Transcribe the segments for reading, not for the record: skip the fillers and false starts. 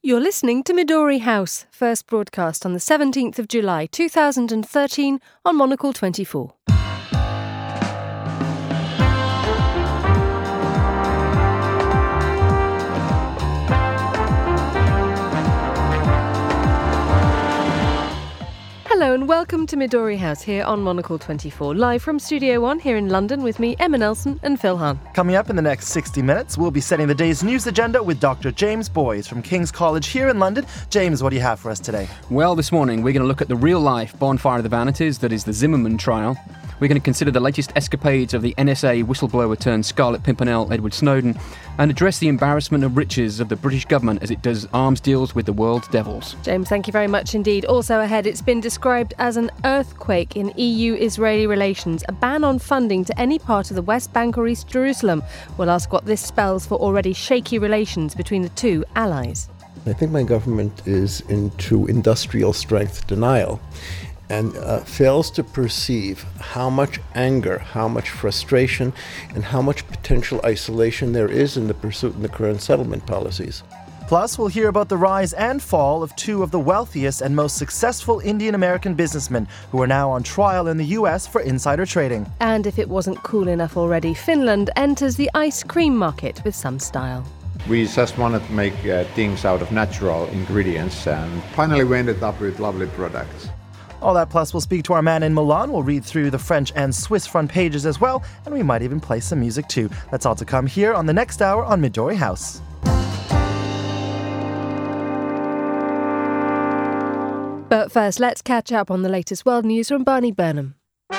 You're listening to Midori House, first broadcast on the 17th of July 2013 on Monocle 24. Hello and welcome to Midori House here on Monocle 24, live from Studio One here in London with me, Emma Nelson and Phil Hahn. Coming up in the next 60 minutes, we'll be setting the day's news agenda with Dr. James Boys from King's College here in London. James, what do you have for us today? Well, this morning we're going to look at the real-life Bonfire of the Vanities, that is the Zimmerman trial. We're going to consider the latest escapades of the NSA whistleblower turned Scarlet Pimpernel Edward Snowden and address the embarrassment of riches of the British government as it does arms deals with the world's devils. James, thank you very much indeed. Also ahead, it's been described as an earthquake in EU-Israeli relations, a ban on funding to any part of the West Bank or East Jerusalem. We'll ask what this spells for already shaky relations between the two allies. I think my government is into industrial strength denial and fails to perceive how much anger, how much frustration, and how much potential isolation there is in the pursuit in the current settlement policies. Plus, we'll hear about the rise and fall of two of the wealthiest and most successful Indian-American businessmen who are now on trial in the US for insider trading. And if it wasn't cool enough already, Finland enters the ice cream market with some style. We just wanted to make things out of natural ingredients, and finally we ended up with lovely products. All that plus we'll speak to our man in Milan, we'll read through the French and Swiss front pages as well, and we might even play some music too. That's all to come here on the next hour on Midori House. But first, let's catch up on the latest world news from Barney Burnham.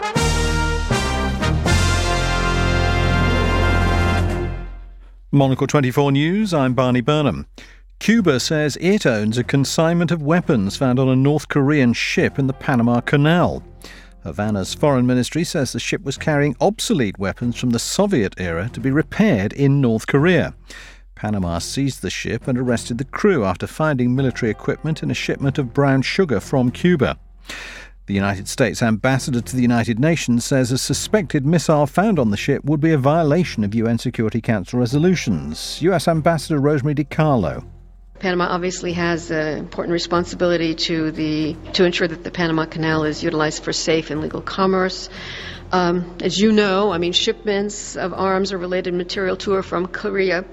Monocle 24 News, I'm Barney Burnham. Cuba says it owns a consignment of weapons found on a North Korean ship in the Panama Canal. Havana's foreign ministry says the ship was carrying obsolete weapons from the Soviet era to be repaired in North Korea. Panama seized the ship and arrested the crew after finding military equipment in a shipment of brown sugar from Cuba. The United States ambassador to the United Nations says a suspected missile found on the ship would be a violation of UN Security Council resolutions. US Ambassador Rosemary DiCarlo. Panama obviously has an important responsibility to ensure that the Panama Canal is utilized for safe and legal commerce. As you know, shipments of arms or related material to or from Korea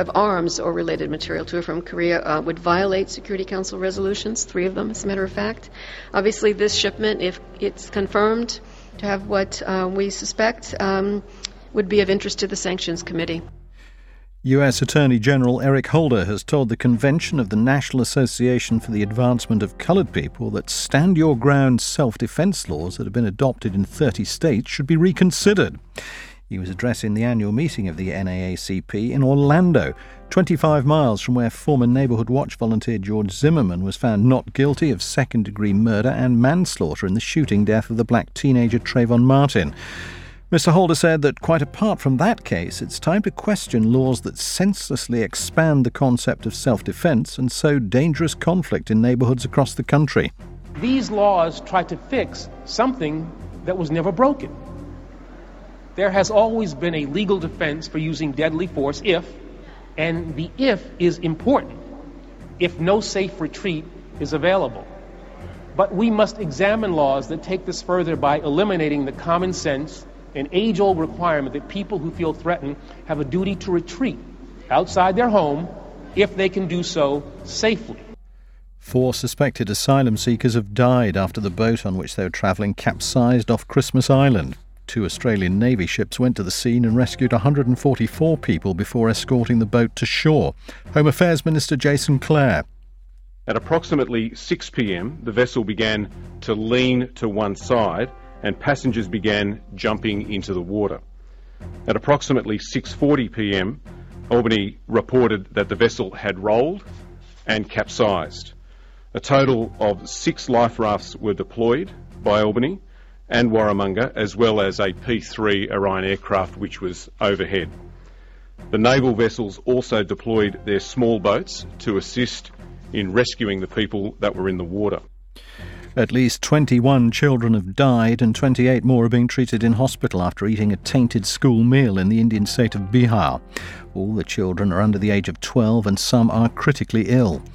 would violate Security Council resolutions, 3 of them, as a matter of fact. Obviously, this shipment, if it's confirmed to have what we suspect, would be of interest to the Sanctions Committee. US Attorney General Eric Holder has told the convention of the National Association for the Advancement of Coloured People that stand-your-ground self-defence laws that have been adopted in 30 states should be reconsidered. He was addressing the annual meeting of the NAACP in Orlando, 25 miles from where former Neighbourhood Watch volunteer George Zimmerman was found not guilty of second-degree murder and manslaughter in the shooting death of the black teenager Trayvon Martin. Mr. Holder said that quite apart from that case, it's time to question laws that senselessly expand the concept of self-defence and sow dangerous conflict in neighbourhoods across the country. These laws try to fix something that was never broken. There has always been a legal defense for using deadly force and the if is important, if no safe retreat is available. But we must examine laws that take this further by eliminating the common sense and age-old requirement that people who feel threatened have a duty to retreat outside their home if they can do so safely. 4 suspected asylum seekers have died after the boat on which they were travelling capsized off Christmas Island. 2 Australian Navy ships went to the scene and rescued 144 people before escorting the boat to shore. Home Affairs Minister Jason Clare. At approximately 6 p.m, the vessel began to lean to one side and passengers began jumping into the water. At approximately 6:40 p.m, Albany reported that the vessel had rolled and capsized. A total of 6 life rafts were deployed by Albany and Warramunga, as well as a P-3 Orion aircraft which was overhead. The naval vessels also deployed their small boats to assist in rescuing the people that were in the water. At least 21 children have died and 28 more are being treated in hospital after eating a tainted school meal in the Indian state of Bihar. All the children are under the age of 12 and some are critically ill.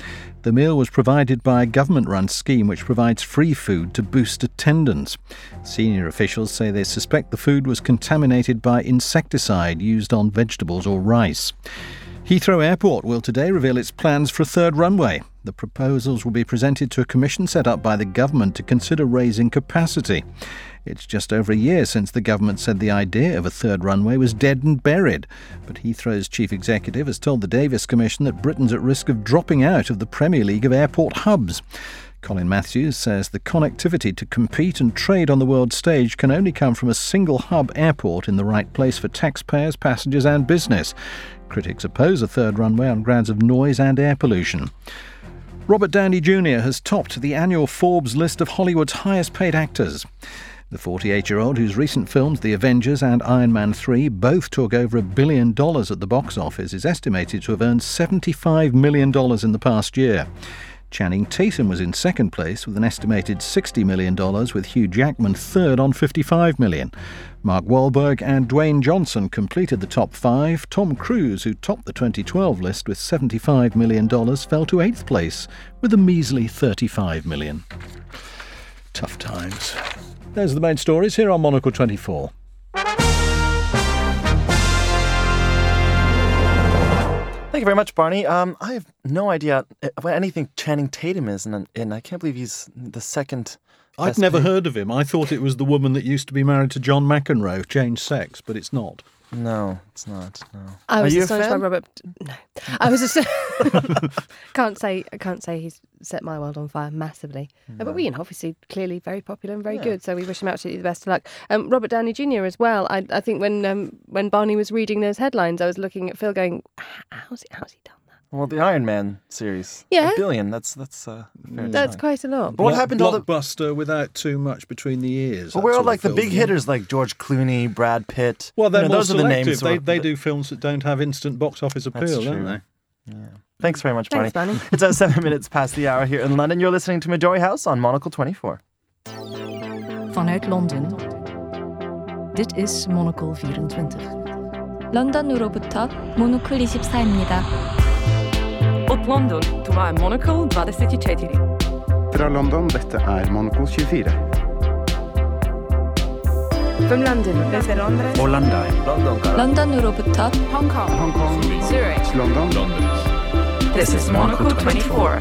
The meal was provided by a government-run scheme which provides free food to boost attendance. Senior officials say they suspect the food was contaminated by insecticide used on vegetables or rice. Heathrow Airport will today reveal its plans for a third runway. The proposals will be presented to a commission set up by the government to consider raising capacity. It's just over a year since the government said the idea of a third runway was dead and buried. But Heathrow's chief executive has told the Davis Commission that Britain's at risk of dropping out of the Premier League of airport hubs. Colin Matthews says the connectivity to compete and trade on the world stage can only come from a single hub airport in the right place for taxpayers, passengers and business. Critics oppose a third runway on grounds of noise and air pollution. Robert Downey Jr. has topped the annual Forbes list of Hollywood's highest-paid actors. The 48-year-old, whose recent films The Avengers and Iron Man 3 both took over $1 billion at the box office, is estimated to have earned $75 million in the past year. Channing Tatum was in second place with an estimated $60 million, with Hugh Jackman third on $55 million. Mark Wahlberg and Dwayne Johnson completed the top five. Tom Cruise, who topped the 2012 list with $75 million, fell to eighth place with a measly $35 million. Tough times. Those are the main stories here on Monocle 24. Thank you very much, Barney. I have no idea what anything Channing Tatum is in. I can't believe he's the second. I'd never heard of him. I thought it was the woman that used to be married to John McEnroe, changed sex, but it's not. No, it's not. No. I was Are you astonished a fan? by Robert. No, I was just can't say he's set my world on fire massively. No. But we, obviously, clearly very popular and very good. So we wish him absolutely the best of luck. Robert Downey Jr. as well. I think when Barney was reading those headlines, I was looking at Phil, going, "How's he done?" Well, the Iron Man series. Yeah. $1 billion. That's quite a lot. But what happened to all the blockbuster without too much between the ears? Well, where are like the big hitters like George Clooney, Brad Pitt? Well, they're more those selective. are the names. They do films that don't have instant box office appeal, don't they? Yeah. Thanks very much, Barney. Thanks, Barney. It's at 7 minutes past the hour here in London. You're listening to Midori House on Monocle 24. Vanuit Londen. Dit is Monocle 24. 런던으로부터 모노클 24입니다. Od London, to my Monocle 24. Fra London, dette Monocle 24. From London, desde Londres. Orlando. 런던으로부터 Hong Kong. Zurich. London. This is Monocle 24.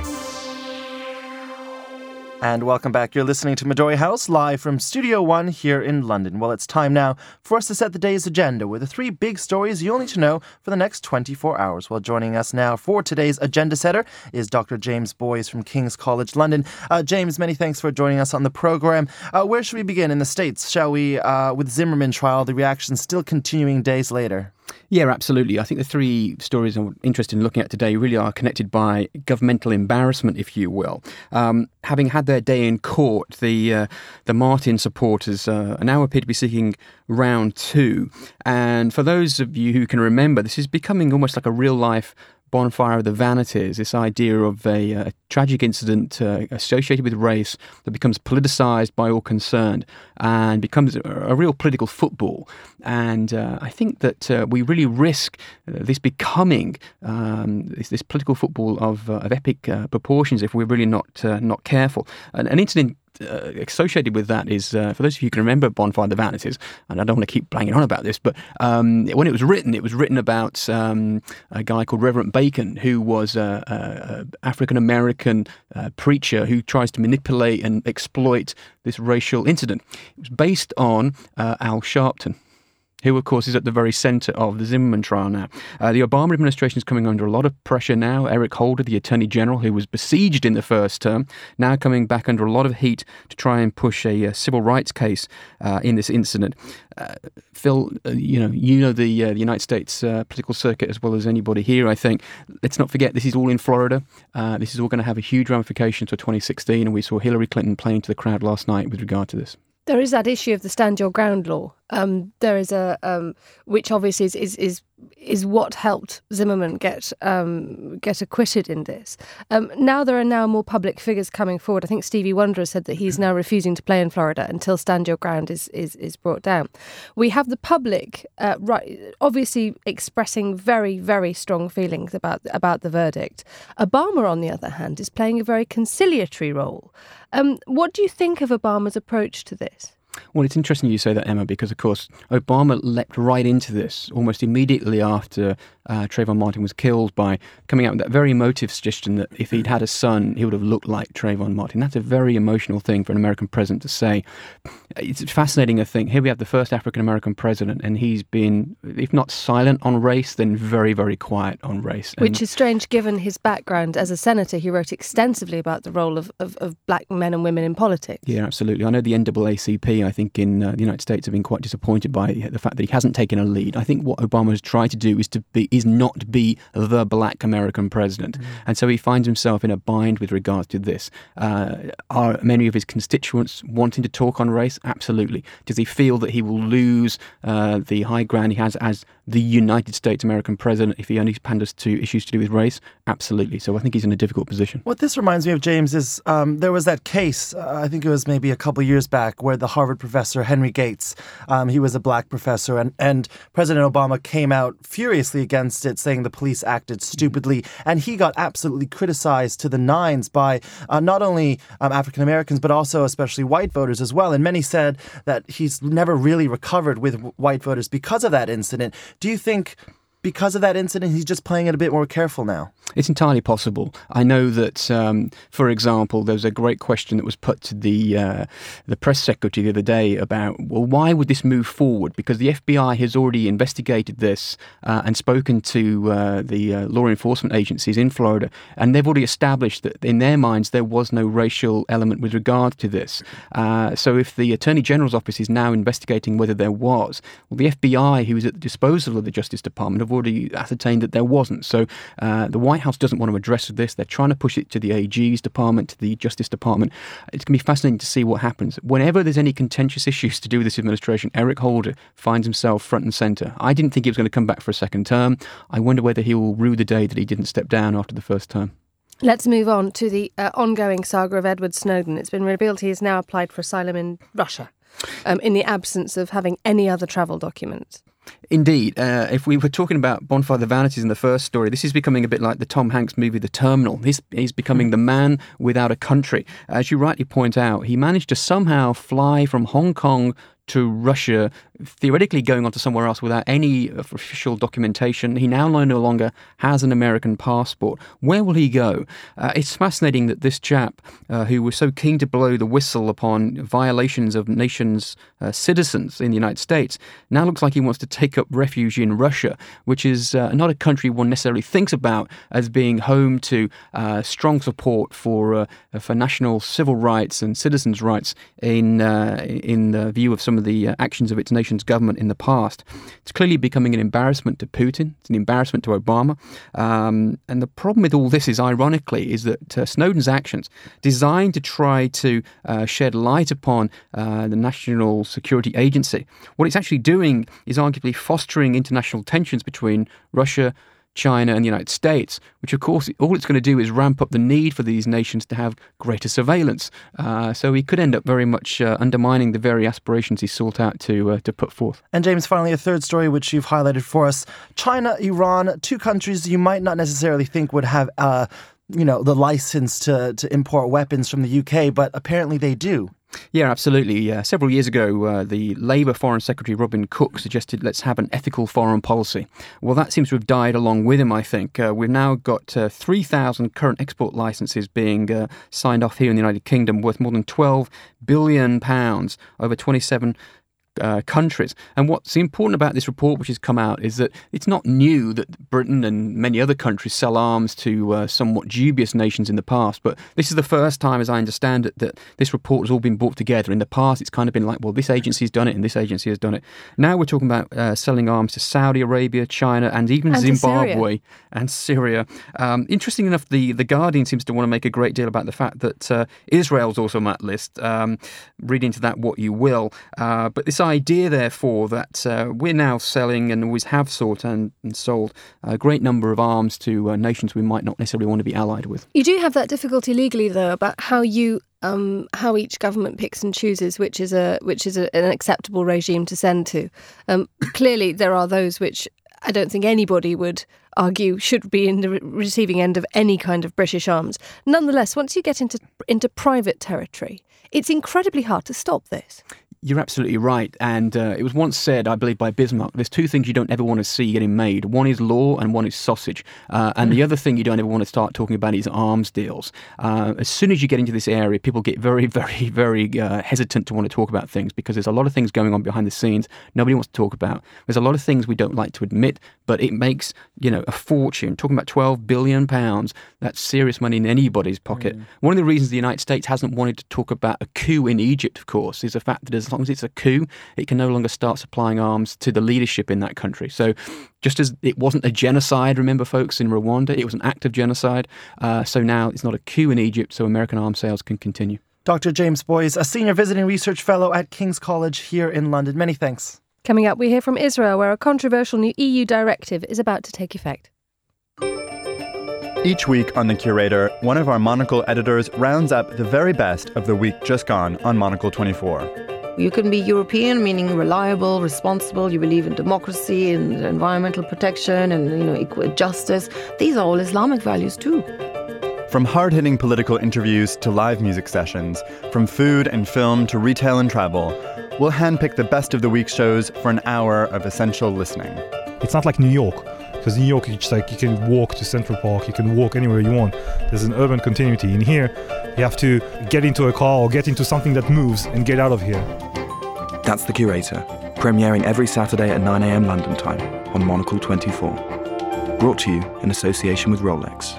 And welcome back. You're listening to Midori House, live from Studio One here in London. Well, it's time now for us to set the day's agenda with the three big stories you'll need to know for the next 24 hours. Well, joining us now for today's agenda setter is Dr. James Boyes from King's College London. James, many thanks for joining us on the program. Where should we begin in the States, shall we, with Zimmerman trial, the reactions still continuing days later? Yeah, absolutely. I think the three stories I'm interested in looking at today really are connected by governmental embarrassment, if you will. Having had their day in court, the Martin supporters now appear to be seeking round two. And for those of you who can remember, this is becoming almost like a real-life bonfire of the vanities, this idea of a tragic incident associated with race that becomes politicized by all concerned and becomes a real political football. And I think that we really risk this becoming this political football of epic proportions if we're really not careful. An incident associated with that is, for those of you who can remember Bonfire of the Vanities, and I don't want to keep banging on about this, but when it was written about a guy called Reverend Bacon, who was an African-American preacher who tries to manipulate and exploit this racial incident. It was based on Al Sharpton, who, of course, is at the very centre of the Zimmerman trial now. The Obama administration is coming under a lot of pressure now. Eric Holder, the Attorney General, who was besieged in the first term, now coming back under a lot of heat to try and push a civil rights case in this incident. Phil, you know the United States political circuit as well as anybody here, I think. Let's not forget, this is all in Florida. This is all going to have a huge ramification to 2016, and we saw Hillary Clinton playing to the crowd last night with regard to this. There is that issue of the stand your ground law There is which obviously is what helped Zimmerman get acquitted in this. Now there are more public figures coming forward. I think Stevie Wonder has said that he's now refusing to play in Florida until Stand Your Ground is brought down. We have the public obviously expressing very, very strong feelings about the verdict. Obama, on the other hand, is playing a very conciliatory role. What do you think of Obama's approach to this? Well, it's interesting you say that, Emma, because, of course, Obama leapt right into this almost immediately after Trayvon Martin was killed by coming out with that very emotive suggestion that if he'd had a son, he would have looked like Trayvon Martin. That's a very emotional thing for an American president to say. It's fascinating, I think. Here we have the first African-American president, and he's been, if not silent on race, then very, very quiet on race. Which is strange given his background as a senator. He wrote extensively about the role of black men and women in politics. Yeah, absolutely. I know the NAACP, I think, in the United States have been quite disappointed by the fact that he hasn't taken a lead. I think what Obama has tried to do is not be the black American president. And so he finds himself in a bind with regards to this. Are many of his constituents wanting to talk on race? Absolutely. Does he feel that he will lose the high ground he has as the United States American president if he only panders to issues to do with race? Absolutely. So I think he's in a difficult position. What this reminds me of, James, is there was that case, I think it was maybe a couple of years back, where the Harvard professor Henry Gates, he was a black professor, and President Obama came out furiously against it, saying the police acted stupidly, and he got absolutely criticized to the nines by not only African Americans, but also especially white voters as well. And many said that he's never really recovered with white voters because of that incident. Do you think because of that incident, he's just playing it a bit more careful now? It's entirely possible. I know that, for example, there was a great question that was put to the press secretary the other day about, well, why would this move forward? Because the FBI has already investigated this and spoken to the law enforcement agencies in Florida, and they've already established that in their minds there was no racial element with regard to this. So if the Attorney General's office is now investigating whether there was, well, the FBI, who is at the disposal of the Justice Department, have already ascertained that there wasn't. So the White House doesn't want to address this. They're trying to push it to the AG's department, to the Justice Department. It's going to be fascinating to see what happens. Whenever there's any contentious issues to do with this administration, Eric Holder finds himself front and centre. I didn't think he was going to come back for a second term. I wonder whether he will rue the day that he didn't step down after the first term. Let's move on to the ongoing saga of Edward Snowden. It's been revealed he has now applied for asylum in Russia in the absence of having any other travel documents. Indeed. If we were talking about Bonfire of the Vanities in the first story, this is becoming a bit like the Tom Hanks movie The Terminal. He's becoming the man without a country. As you rightly point out, he managed to somehow fly from Hong Kong to Russia, theoretically going on to somewhere else without any official documentation. He now no longer has an American passport. Where will he go? It's fascinating that this chap, who was so keen to blow the whistle upon violations of nations' citizens in the United States, now looks like he wants to take up refuge in Russia, which is not a country one necessarily thinks about as being home to strong support for national civil rights and citizens' rights in the view of some of the actions of its nation's government in the past. It's clearly becoming an embarrassment to Putin. It's an embarrassment to Obama. And the problem with all this is, ironically, is that Snowden's actions, designed to try to shed light upon the National Security Agency, what it's actually doing is arguably fostering international tensions between Russia, China and the United States, which of course all it's going to do is ramp up the need for these nations to have greater surveillance. So he could end up very much undermining the very aspirations he sought out to put forth. And James, finally, a third story which you've highlighted for us. China, Iran, two countries you might not necessarily think would have the license to import weapons from the UK, but apparently they do. Yeah, absolutely. Several years ago, the Labour Foreign Secretary Robin Cook suggested let's have an ethical foreign policy. Well, that seems to have died along with him, I think. We've now got 3,000 current export licences being signed off here in the United Kingdom, worth more than £12 billion over 27 countries. And what's important about this report which has come out is that it's not new that Britain and many other countries sell arms to somewhat dubious nations in the past, but this is the first time, as I understand it, that this report has all been brought together. In the past, it's kind of been like, well, this agency's done it and this agency has done it. Now we're talking about selling arms to Saudi Arabia, China, and even Zimbabwe and Syria. Interesting enough, the Guardian seems to want to make a great deal about the fact that Israel's also on that list. Read into that what you will. But this idea, therefore, that we're now selling and always have sought and sold a great number of arms to nations we might not necessarily want to be allied with. You do have that difficulty legally, though, about how each government picks and chooses which is an acceptable regime to send to. Clearly, there are those which I don't think anybody would argue should be in the receiving end of any kind of British arms. Nonetheless, once you get into private territory, it's incredibly hard to stop this. You're absolutely right. And it was once said, I believe, by Bismarck, there's two things you don't ever want to see getting made. One is law and one is sausage. And the other thing you don't ever want to start talking about is arms deals. As soon as you get into this area, people get very, very, very hesitant to want to talk about things because there's a lot of things going on behind the scenes nobody wants to talk about. There's a lot of things we don't like to admit, but it makes, a fortune. Talking about £12 billion, that's serious money in anybody's pocket. One of the reasons the United States hasn't wanted to talk about a coup in Egypt, of course, is the fact that as long as it's a coup, it can no longer start supplying arms to the leadership in that country. So just as it wasn't a genocide, remember, folks, in Rwanda, it was an act of genocide. So now it's not a coup in Egypt, so American arms sales can continue. Dr. James Boyes, a senior visiting research fellow at King's College here in London. Many thanks. Coming up, we hear from Israel, where a controversial new EU directive is about to take effect. Each week on The Curator, one of our Monocle editors rounds up the very best of the week just gone on Monocle 24. You can be European, meaning reliable, responsible, you believe in democracy and environmental protection and equal justice. These are all Islamic values too. From hard-hitting political interviews to live music sessions, from food and film to retail and travel, we'll handpick the best of the week's shows for an hour of essential listening. It's not like New York, because New York, it's like you can walk to Central Park, you can walk anywhere you want. There's an urban continuity. In here, you have to get into a car or get into something that moves and get out of here. That's The Curator, premiering every Saturday at 9 a.m. London time on Monocle 24. Brought to you in association with Rolex.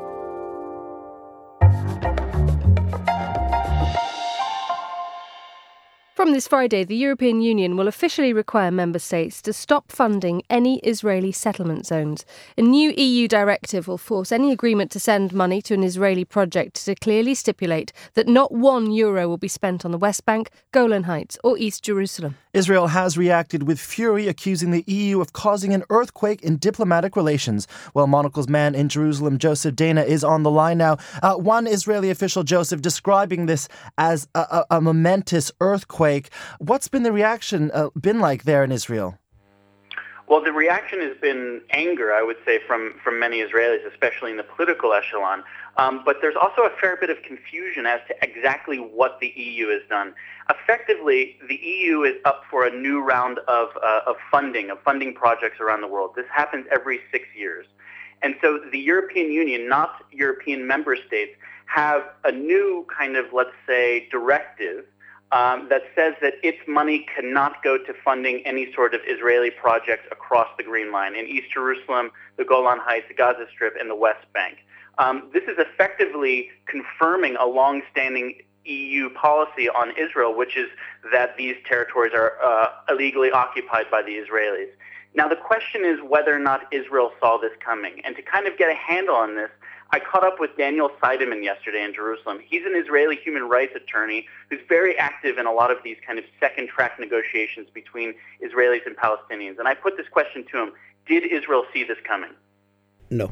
From this Friday, the European Union will officially require member states to stop funding any Israeli settlement zones. A new EU directive will force any agreement to send money to an Israeli project to clearly stipulate that not €1 will be spent on the West Bank, Golan Heights or East Jerusalem. Israel has reacted with fury, accusing the EU of causing an earthquake in diplomatic relations. Well, Monocle's man in Jerusalem, Joseph Dana, is on the line now. One Israeli official, Joseph, describing this as a momentous earthquake. What's been the reaction been like there in Israel? Well, the reaction has been anger, I would say, from many Israelis, especially in the political echelon. But there's also a fair bit of confusion as to exactly what the EU has done. Effectively, the EU is up for a new round of funding projects around the world. This happens every 6 years. And so the European Union, not European member states, have a new kind of, let's say, directive that says that its money cannot go to funding any sort of Israeli projects across the Green Line in East Jerusalem, the Golan Heights, the Gaza Strip, and the West Bank. This is effectively confirming a long-standing EU policy on Israel, which is that these territories are illegally occupied by the Israelis. Now, the question is whether or not Israel saw this coming. And to kind of get a handle on this, I caught up with Daniel Seideman yesterday in Jerusalem. He's an Israeli human rights attorney who's very active in a lot of these kind of second-track negotiations between Israelis and Palestinians. And I put this question to him: did Israel see this coming? No.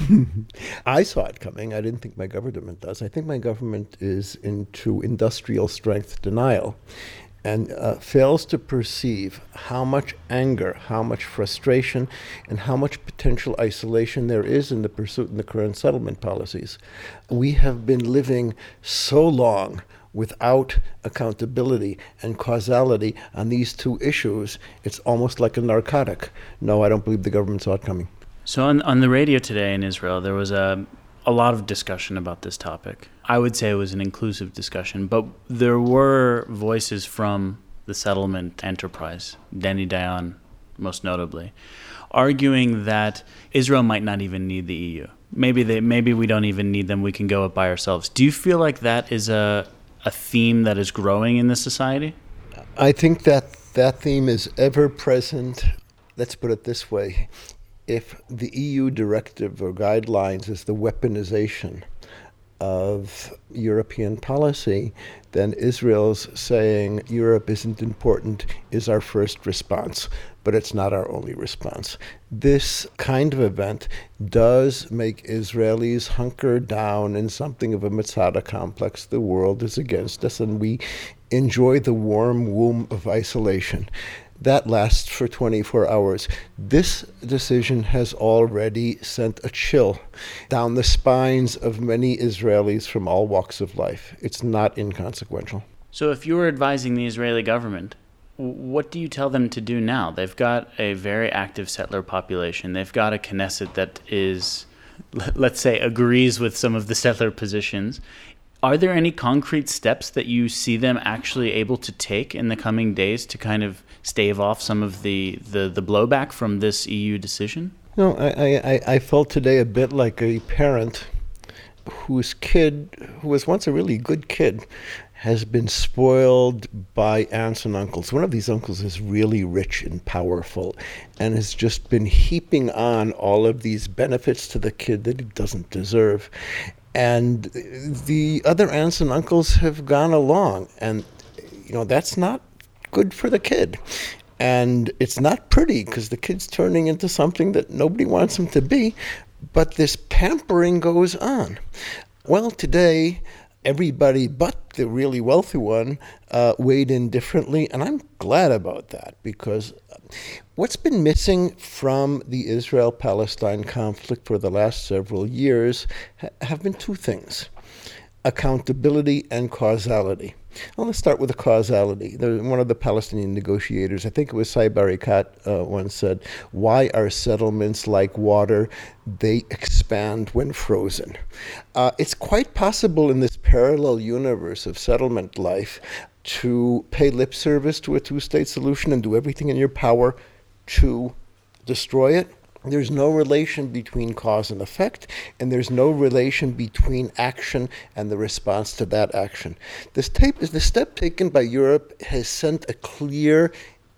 I saw it coming. I didn't think my government does. I think my government is into industrial strength denial and fails to perceive how much anger, how much frustration, and how much potential isolation there is in the pursuit in the current settlement policies. We have been living so long without accountability and causality on these two issues, it's almost like a narcotic. No, I don't believe the government saw it coming. So on the radio today in Israel, there was a lot of discussion about this topic. I would say it was an inclusive discussion, but there were voices from the settlement enterprise, Danny Dayan most notably, arguing that Israel might not even need the EU. Maybe we don't even need them, we can go it by ourselves. Do you feel like that is a theme that is growing in this society? I think that theme is ever present. Let's put it this way. If the EU directive or guidelines is the weaponization of European policy, then Israel's saying Europe isn't important is our first response, but it's not our only response. This kind of event does make Israelis hunker down in something of a Masada complex. The world is against us, and we enjoy the warm womb of isolation. That lasts for 24 hours. This decision has already sent a chill down the spines of many Israelis from all walks of life. It's not inconsequential. So if you were advising the Israeli government, what do you tell them to do now? They've got a very active settler population. They've got a Knesset that is, let's say, agrees with some of the settler positions. Are there any concrete steps that you see them actually able to take in the coming days to kind of stave off some of the blowback from this EU decision? No, I felt today a bit like a parent whose kid, who was once a really good kid, has been spoiled by aunts and uncles. One of these uncles is really rich and powerful and has just been heaping on all of these benefits to the kid that he doesn't deserve. And the other aunts and uncles have gone along, and that's not good for the kid. And it's not pretty because the kid's turning into something that nobody wants him to be, but this pampering goes on. Well, today, everybody but the really wealthy one weighed in differently, and I'm glad about that, because what's been missing from the Israel-Palestine conflict for the last several years have been two things: accountability and causality. Well, let's start with the causality. One of the Palestinian negotiators, I think it was Saeb Erekat, once said, "Why are settlements like water? They expand when frozen." It's quite possible in this parallel universe of settlement life to pay lip service to a two-state solution and do everything in your power to destroy it. There's no relation between cause and effect, and there's no relation between action and the response to that action. The step taken by Europe has sent a clear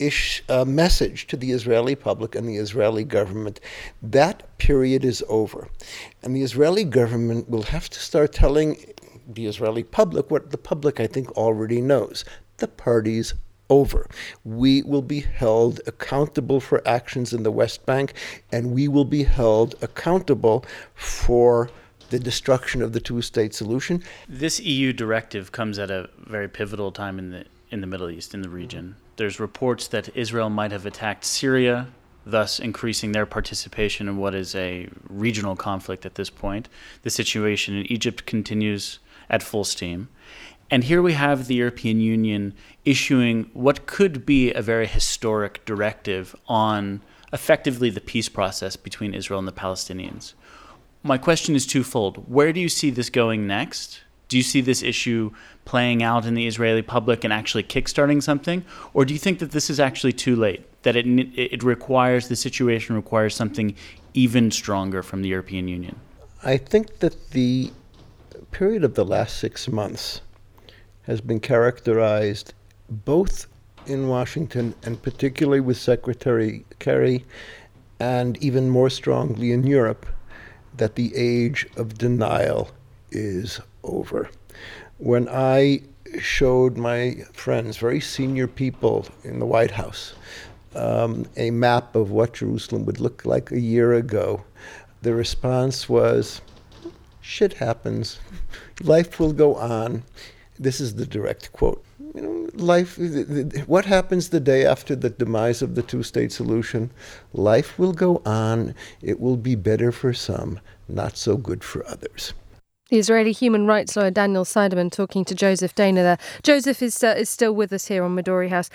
message to the Israeli public and the Israeli government. That period is over. And the Israeli government will have to start telling the Israeli public what the public, I think, already knows. The party's over. We will be held accountable for actions in the West Bank, and we will be held accountable for the destruction of the two-state solution. This EU directive comes at a very pivotal time in the Middle East, in the region. There's reports that Israel might have attacked Syria, thus increasing their participation in what is a regional conflict at this point. The situation in Egypt continues at full steam. And here we have the European Union issuing what could be a very historic directive on effectively the peace process between Israel and the Palestinians. My question is twofold. Where do you see this going next? Do you see this issue playing out in the Israeli public and actually kickstarting something? Or do you think that this is actually too late, that the situation requires something even stronger from the European Union? I think that the period of the last 6 months has been characterized both in Washington and particularly with Secretary Kerry, and even more strongly in Europe, that the age of denial is over. When I showed my friends, very senior people in the White House, a map of what Jerusalem would look like a year ago, the response was, "Shit happens. Life will go on." This is the direct quote. What happens the day after the demise of the two-state solution? Life will go on. It will be better for some, not so good for others. The Israeli human rights lawyer Daniel Seideman talking to Joseph Dana there. Joseph is still with us here on Midori House.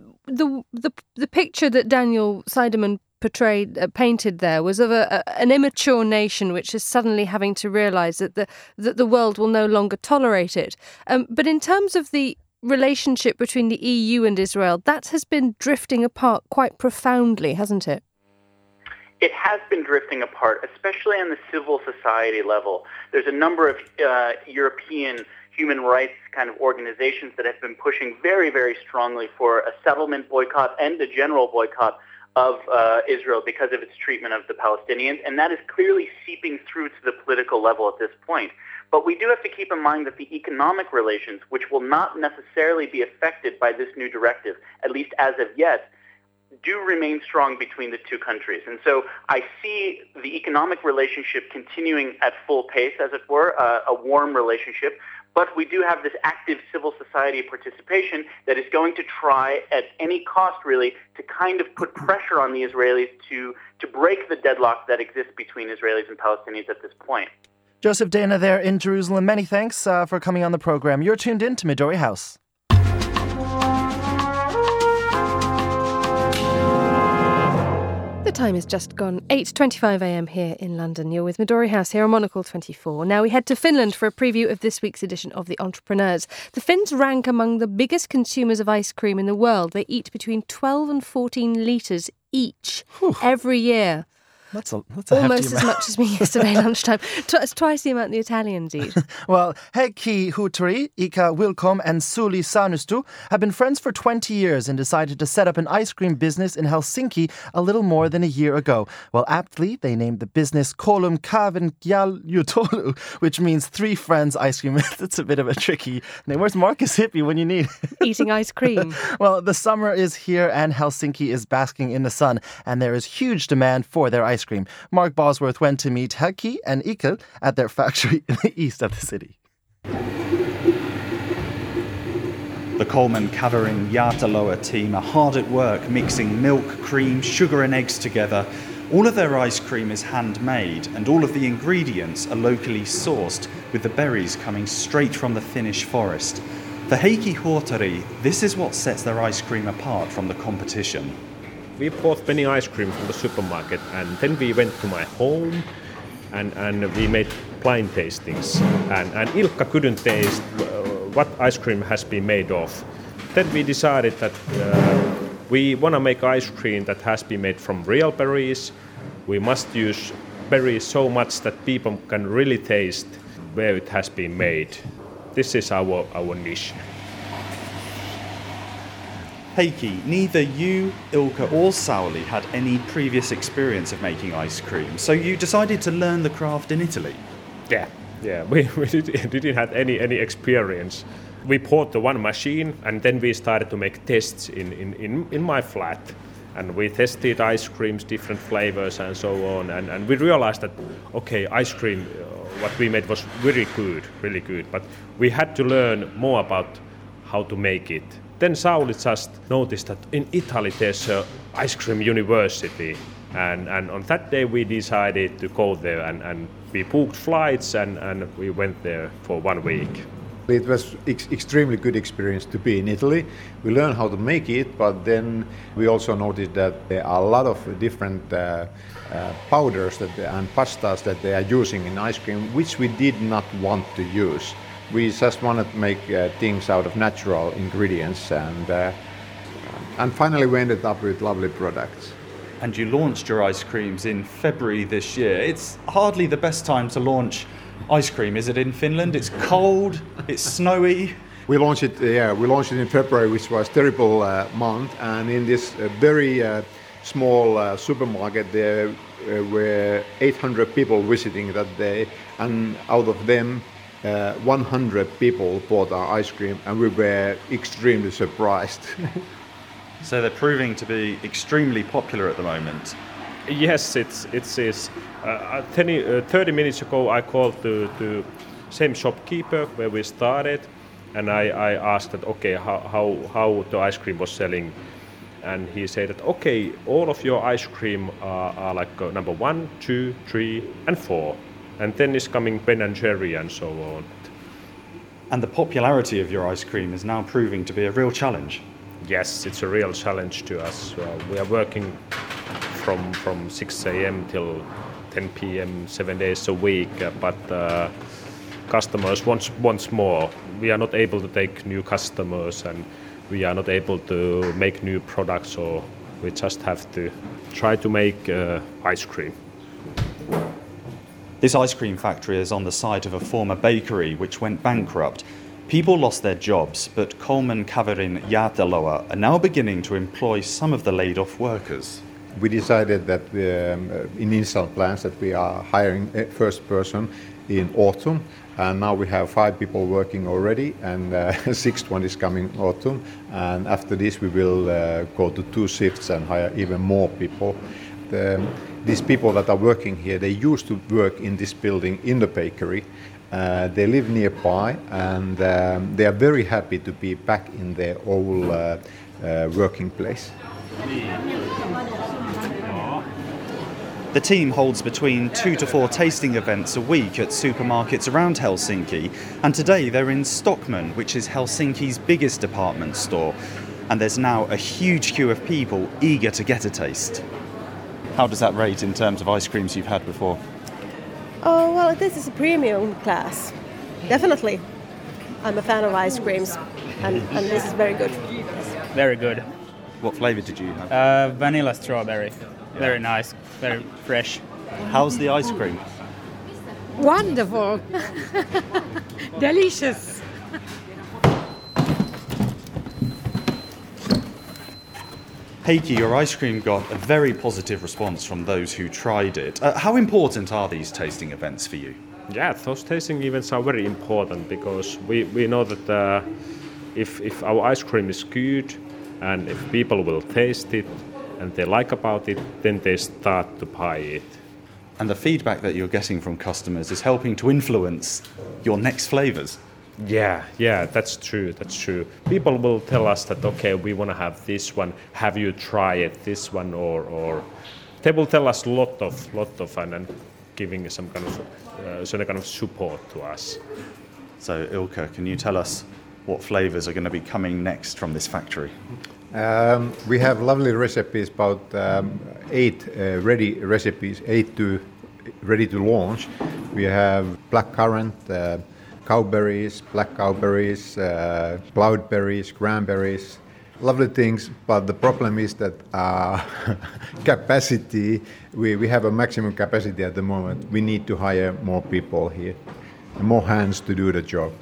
The picture that Daniel Seideman painted there was of an immature nation which is suddenly having to realise that the world will no longer tolerate it. But in terms of the relationship between the EU and Israel, that has been drifting apart quite profoundly, hasn't it? It has been drifting apart, especially on the civil society level. There's a number of European human rights kind of organizations that have been pushing very, very strongly for a settlement boycott and a general boycott of Israel because of its treatment of the Palestinians, and that is clearly seeping through to the political level at this point. But we do have to keep in mind that the economic relations, which will not necessarily be affected by this new directive, at least as of yet, do remain strong between the two countries. And so I see the economic relationship continuing at full pace, as it were, a warm relationship. But we do have this active civil society participation that is going to try at any cost, really, to kind of put pressure on the Israelis to break the deadlock that exists between Israelis and Palestinians at this point. Joseph Dana there in Jerusalem. Many thanks for coming on the program. You're tuned in to Midori House. The time has just gone 8:25 a.m. here in London. You're with Midori House here on Monocle 24. Now we head to Finland for a preview of this week's edition of The Entrepreneurs. The Finns rank among the biggest consumers of ice cream in the world. They eat between 12 and 14 litres each every year. That's a almost as much as me yesterday lunchtime. It's twice the amount the Italians eat. Well, Heikki Huutari, Ika Wilkom and Suli Sanustu have been friends for 20 years and decided to set up an ice cream business in Helsinki a little more than a year ago. Well, aptly, they named the business Kolum Kavin Gyal-Jutolu, which means 3 friends ice cream. That's a bit of a tricky name. Where's Marcus Hippie when you need eating ice cream? Well, the summer is here and Helsinki is basking in the sun, and there is huge demand for their ice cream. Mark Bosworth went to meet Heikki and Ika at their factory in the east of the city. The Coleman Kavarin Yaataloa team are hard at work mixing milk, cream, sugar and eggs together. All of their ice cream is handmade and all of the ingredients are locally sourced, with the berries coming straight from the Finnish forest. For Heikki Huutari, this is what sets their ice cream apart from the competition. We bought many ice cream from the supermarket, and then we went to my home and we made blind tastings. And Ilkka couldn't taste what ice cream has been made of. Then we decided that we want to make ice cream that has been made from real berries. We must use berries so much that people can really taste where it has been made. This is our niche. Heikki, neither you, Ilkka or Sauli had any previous experience of making ice cream, so you decided to learn the craft in Italy. Yeah, we didn't have any experience. We bought the one machine and then we started to make tests in my flat. And we tested ice creams, different flavors and so on, and we realized that, okay, ice cream, what we made was really good, but we had to learn more about how to make it. Then Sauli just noticed that in Italy there's an ice cream university, and on that day we decided to go there, and we booked flights and we went there for 1 week. It was extremely good experience to be in Italy. We learned how to make it, but then we also noticed that there are a lot of different powders and pastas that they are using in ice cream, which we did not want to use. We just wanted to make things out of natural ingredients, and finally we ended up with lovely products. And you launched your ice creams in February this year. It's hardly the best time to launch ice cream, is it, in Finland? It's cold, it's snowy. We launched it in February, which was a terrible month, and in this very small supermarket there were 800 people visiting that day, and out of them 100 people bought our ice cream, and we were extremely surprised. So they're proving to be extremely popular at the moment. Yes, it is. 30 minutes ago I called the same shopkeeper where we started, and I asked that, okay, how the ice cream was selling, and he said that, okay, all of your ice cream are like number 1, 2, 3 and 4, and then is coming Ben & Jerry and so on. And the popularity of your ice cream is now proving to be a real challenge. Yes, it's a real challenge to us. We are working from 6 a.m. till 10 p.m. 7 days a week, but customers want more. We are not able to take new customers, and we are not able to make new products, so we just have to try to make ice cream. This ice cream factory is on the site of a former bakery which went bankrupt. People lost their jobs, but Coleman Kavarin Yaataloa are now beginning to employ some of the laid-off workers. We decided that in initial plans that we are hiring a first person in autumn. And now we have 5 people working already, and sixth one is coming autumn. And after this, we will go to 2 shifts and hire even more people. These people that are working here, they used to work in this building in the bakery. They live nearby, and they are very happy to be back in their old working place. The team holds between 2 to 4 tasting events a week at supermarkets around Helsinki, and today they're in Stockmann, which is Helsinki's biggest department store, and there's now a huge queue of people eager to get a taste. How does that rate in terms of ice creams you've had before? Oh, well, this is a premium class. Definitely. I'm a fan of ice creams, and this is very good. Yes. Very good. What flavour did you have? Vanilla strawberry. Very nice, very fresh. How's the ice cream? Wonderful. Delicious. Heikki, your ice cream got a very positive response from those who tried it. How important are these tasting events for you? Yeah, those tasting events are very important because we know that if our ice cream is good and if people will taste it and they like about it, then they start to buy it. And the feedback that you're getting from customers is helping to influence your next flavours. Yeah, that's true. People will tell us that, okay, we want to have this one. Have you tried this one? Or they will tell us lot of and giving some kind of support to us. So Ilkka, can you tell us what flavours are going to be coming next from this factory? We have lovely recipes, about 8 ready recipes, 8 ready to launch. We have blackcurrant, cowberries, black cowberries, cloudberries, cranberries, lovely things. But the problem is that capacity, we have a maximum capacity at the moment. We need to hire more people here, more hands to do the job.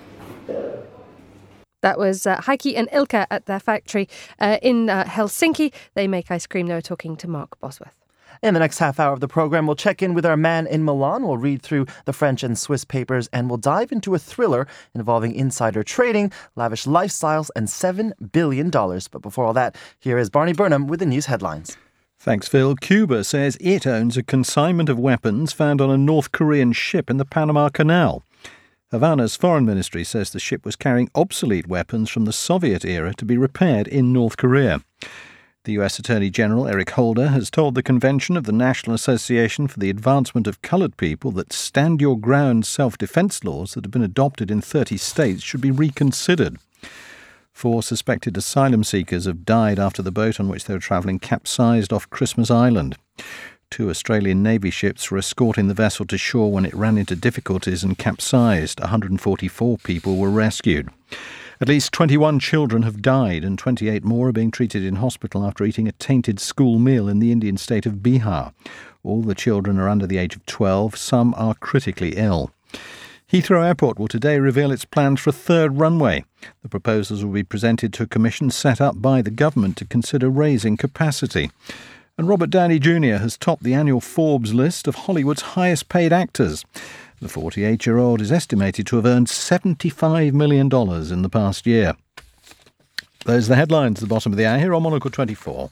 That was Heikki and Ilkka at their factory in Helsinki. They make ice cream. They were talking to Mark Bosworth. In the next half hour of the program, we'll check in with our man in Milan. We'll read through the French and Swiss papers, and we'll dive into a thriller involving insider trading, lavish lifestyles, and $7 billion. But before all that, here is Barney Burnham with the news headlines. Thanks, Phil. Cuba says it owns a consignment of weapons found on a North Korean ship in the Panama Canal. Havana's foreign ministry says the ship was carrying obsolete weapons from the Soviet era to be repaired in North Korea. The US Attorney General Eric Holder has told the convention of the National Association for the Advancement of Coloured People that stand-your-ground self-defence laws that have been adopted in 30 states should be reconsidered. 4 suspected asylum seekers have died after the boat on which they were travelling capsized off Christmas Island. 2 Australian Navy ships were escorting the vessel to shore when it ran into difficulties and capsized. 144 people were rescued. At least 21 children have died and 28 more are being treated in hospital after eating a tainted school meal in the Indian state of Bihar. All the children are under the age of 12. Some are critically ill. Heathrow Airport will today reveal its plans for a 3rd runway. The proposals will be presented to a commission set up by the government to consider raising capacity. And Robert Downey Jr. has topped the annual Forbes list of Hollywood's highest-paid actors. The 48-year-old is estimated to have earned $75 million in the past year. Those are the headlines at the bottom of the hour here on Monocle 24.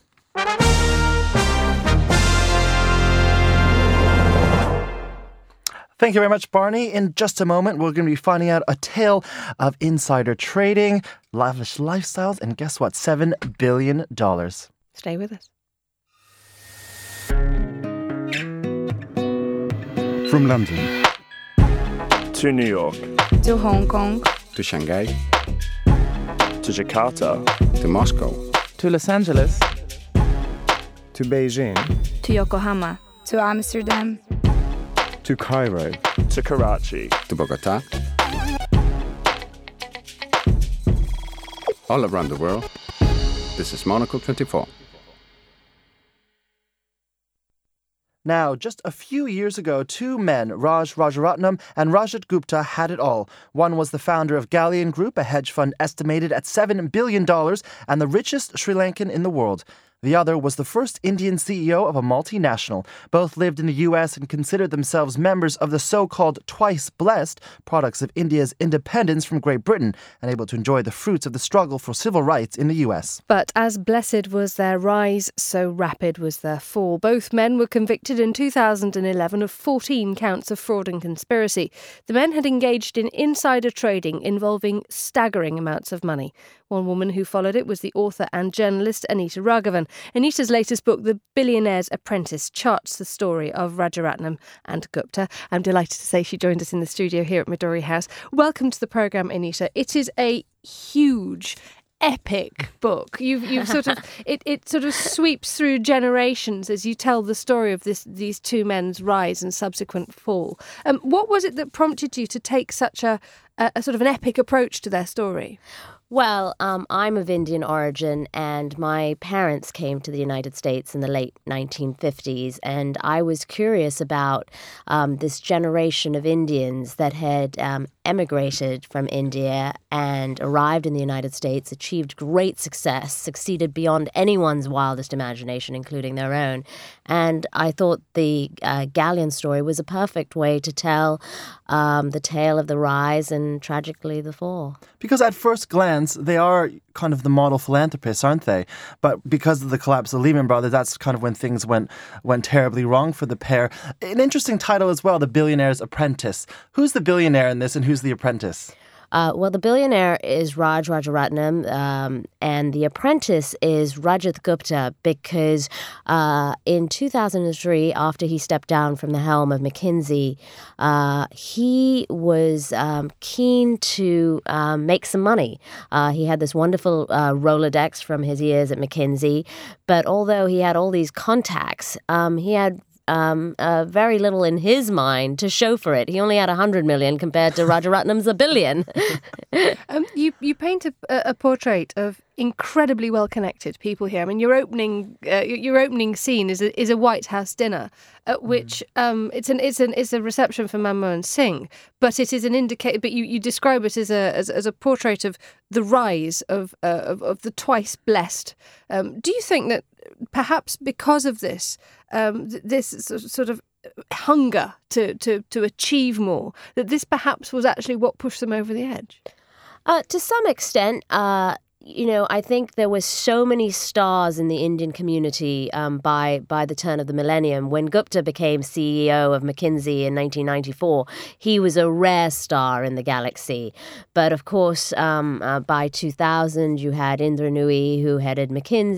Thank you very much, Barney. In just a moment, we're going to be finding out a tale of insider trading, lavish lifestyles, and guess what? $7 billion. Stay with us. From London to New York, to Hong Kong, to Shanghai, to Jakarta, to Moscow, to Los Angeles, to Beijing, to Yokohama, to Amsterdam, to Cairo, to Karachi, to Bogota, all around the world. This is Monocle 24. Now, just a few years ago, 2 men, Raj Rajaratnam and Rajat Gupta, had it all. One was the founder of Galleon Group, a hedge fund estimated at $7 billion and the richest Sri Lankan in the world. The other was the first Indian CEO of a multinational. Both lived in the US and considered themselves members of the so-called twice blessed, products of India's independence from Great Britain, and able to enjoy the fruits of the struggle for civil rights in the US. But as blessed was their rise, so rapid was their fall. Both men were convicted in 2011 of 14 counts of fraud and conspiracy. The men had engaged in insider trading involving staggering amounts of money. One woman who followed it was the author and journalist Anita Raghavan. Anita's latest book, The Billionaire's Apprentice, charts the story of Rajaratnam and Gupta. I'm delighted to say she joined us in the studio here at Midori House. Welcome to the programme, Anita. It is a huge, epic book. You've sort of it sort of sweeps through generations as you tell the story of these two men's rise and subsequent fall. What was it that prompted you to take such a sort of an epic approach to their story? Well, I'm of Indian origin, and my parents came to the United States in the late 1950s, and I was curious about this generation of Indians that had emigrated from India and arrived in the United States, achieved great success, succeeded beyond anyone's wildest imagination, including their own. And I thought the Galleon story was a perfect way to tell the tale of the rise and tragically the fall. Because at first glance, they are kind of the model philanthropists, aren't they? But because of the collapse of Lehman Brothers, that's kind of when things went terribly wrong for the pair. An interesting title as well, The Billionaire's Apprentice. Who's the billionaire in this and who's the apprentice? Well, the billionaire is Rajaratnam, and the apprentice is Rajat Gupta, because in 2003, after he stepped down from the helm of McKinsey, he was keen to make some money. He had this wonderful Rolodex from his years at McKinsey, but although he had all these contacts, he had very little in his mind to show for it. He only had 100 million compared to Rajaratnam's $1 billion. You paint a portrait of incredibly well-connected people here. I mean, your opening scene is a White House dinner at which it's a reception for Manmohan Singh, but it is an indicator. But you describe it as a portrait of the rise of the twice blessed. Do you think that perhaps because of this sort of hunger to achieve more, that this perhaps was actually what pushed them over the edge? To some extent, I think there were so many stars in the Indian community by the turn of the millennium. When Gupta became CEO of McKinsey in 1994, he was a rare star in the galaxy. But of course, by 2000, you had Indra Nooyi, who headed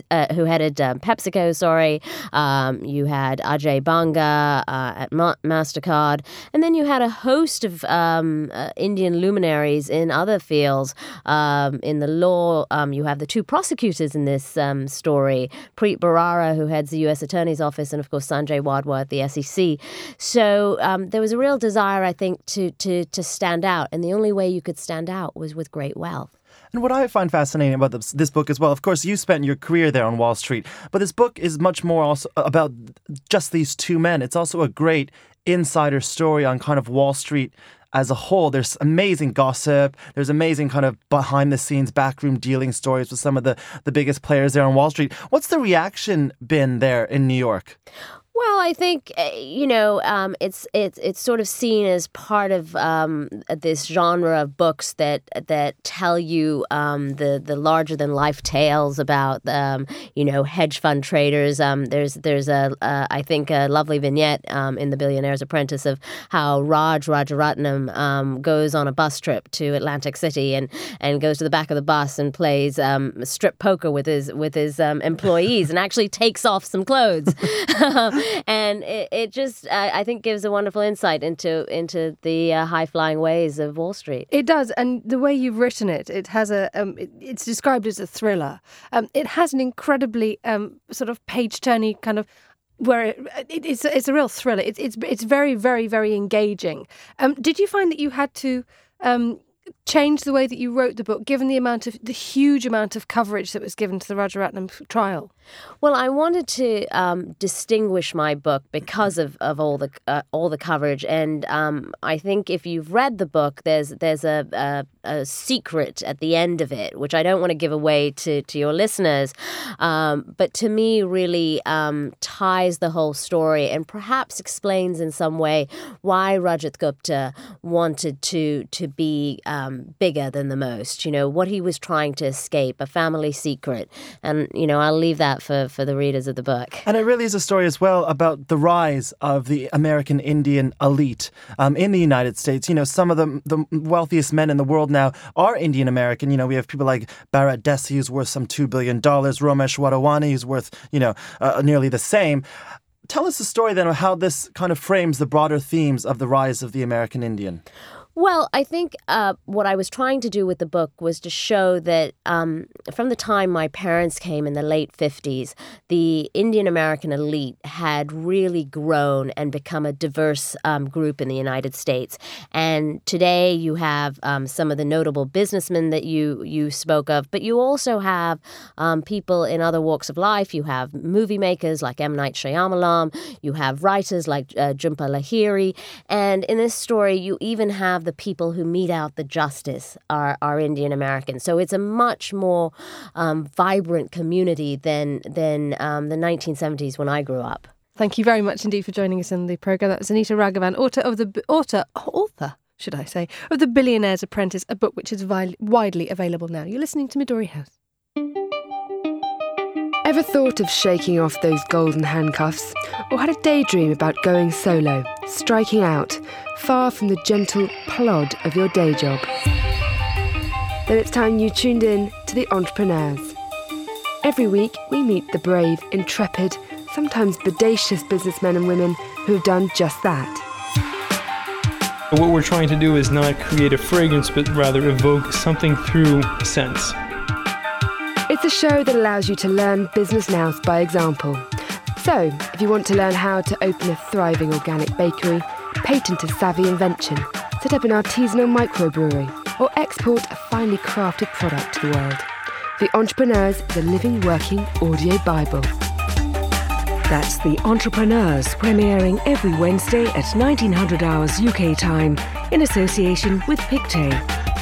PepsiCo. You had Ajay Banga at MasterCard, and then you had a host of Indian luminaries in other fields, in the law. You have the two prosecutors in this story, Preet Bharara, who heads the U.S. Attorney's Office, and of course Sanjay Wadhwa at the SEC. So there was a real desire, I think, to stand out, and the only way you could stand out was with great wealth. And what I find fascinating about this book as well, of course, you spent your career there on Wall Street, but this book is much more also about just these two men. It's also a great insider story on kind of Wall Street as a whole. There's amazing gossip. There's amazing kind of behind-the-scenes backroom dealing stories with some of the biggest players there on Wall Street. What's the reaction been there in New York? Well, I think, it's sort of seen as part of this genre of books that tell you the larger-than-life tales about, hedge fund traders. There's I think, a lovely vignette in The Billionaire's Apprentice of how Rajaratnam goes on a bus trip to Atlantic City and goes to the back of the bus and plays strip poker with his employees and actually takes off some clothes. And it just, I think, gives a wonderful insight into the high-flying ways of Wall Street. It does, and the way you've written it, it has it's described as a thriller. It has an incredibly sort of page-turning kind of, where it's a real thriller. It's very, very, very engaging. Did you find that you had to change the way that you wrote the book, given the huge amount of coverage that was given to the Rajaratnam trial? Well, I wanted to distinguish my book because of all the coverage, and I think if you've read the book, there's a secret at the end of it, which I don't want to give away to your listeners, but to me really ties the whole story and perhaps explains in some way why Rajat Gupta wanted to be bigger than the most. You know, what he was trying to escape, a family secret, and I'll leave that for the readers of the book. And it really is a story as well about the rise of the American Indian elite in the United States. You know, some of the wealthiest men in the world now are Indian American. You know, we have people like Bharat Desi, who's worth some $2 billion, Ramesh Wadhwani, who's worth, nearly the same. Tell us the story then of how this kind of frames the broader themes of the rise of the American Indian. Well, I think what I was trying to do with the book was to show that from the time my parents came in the late 50s, the Indian American elite had really grown and become a diverse group in the United States. And today you have some of the notable businessmen that you spoke of, but you also have people in other walks of life. You have movie makers like M. Night Shyamalan. You have writers like Jhumpa Lahiri. And in this story, you even have the people who mete out the justice are Indian American. So it's a much more vibrant community than the 1970s when I grew up. Thank you very much indeed for joining us in the programme. That was Anita Raghavan, author of The Billionaire's Apprentice, a book which is widely available now. You're listening to Midori House. Ever thought of shaking off those golden handcuffs? Or had a daydream about going solo, striking out, far from the gentle plod of your day job? Then it's time you tuned in to The Entrepreneurs. Every week we meet the brave, intrepid, sometimes bodacious businessmen and women who have done just that. What we're trying to do is not create a fragrance, but rather evoke something through scents. It's a show that allows you to learn business nous by example. So, if you want to learn how to open a thriving organic bakery, patent a savvy invention, set up an artisanal microbrewery, or export a finely crafted product to the world, The Entrepreneurs is a living, working audio Bible. That's The Entrepreneurs, premiering every Wednesday at 1900 hours UK time, in association with Pictet.